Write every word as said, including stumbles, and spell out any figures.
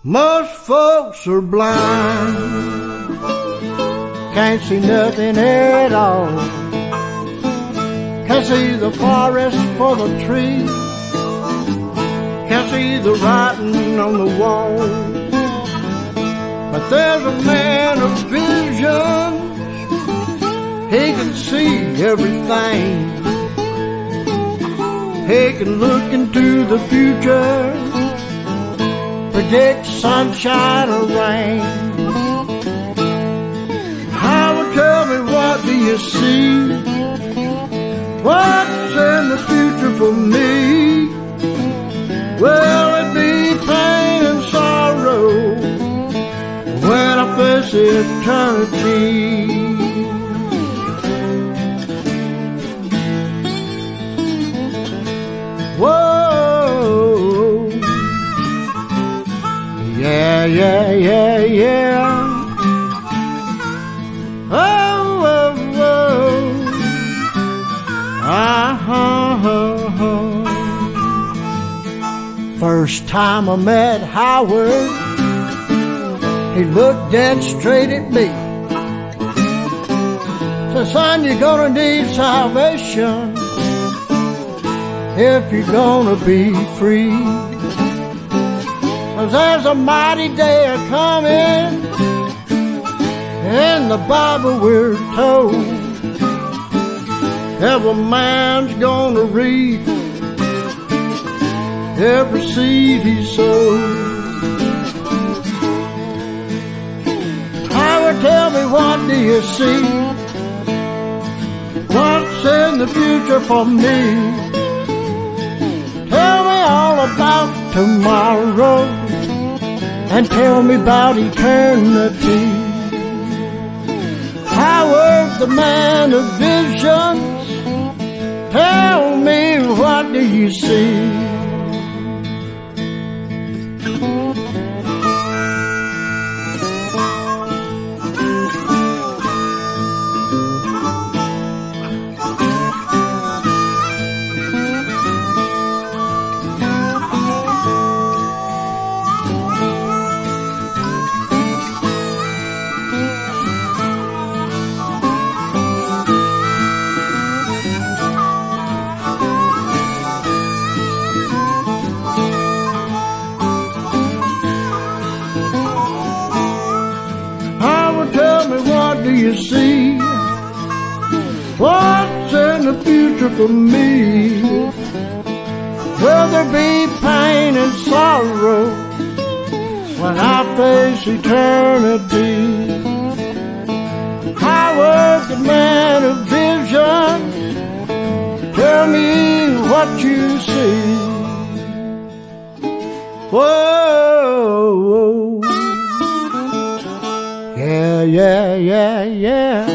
Most folks are blind, can't see nothing at all. Can't see the forest for the trees, can't see the writing on the wall. But there's a man of vision, he can see everything. He can look into the future, predict sunshine or rain. Howard, tell me, what do you see? What's in the future for me? Will it be pain and sorrow when I face eternity? Whoa, yeah, yeah, yeah, yeah. Oh, oh, oh. Uh-huh. First time I met Howard, he looked dead straight at me. Said, son, you're gonna need salvation if you're gonna be free. 'Cause there's a mighty day a-coming, in the Bible we're told, every man's gonna reap every seed he sowed. Howard, tell me, what do you see? What's in the future for me? Tell me all about tomorrow, and tell me about eternity. Howard, the man of visions, tell me, what do you see? Do you see what's in the future for me? Will there be pain and sorrow when I face eternity? Howard, the man of vision, tell me what you see. Whoa, whoa. Yeah, yeah, yeah, yeah.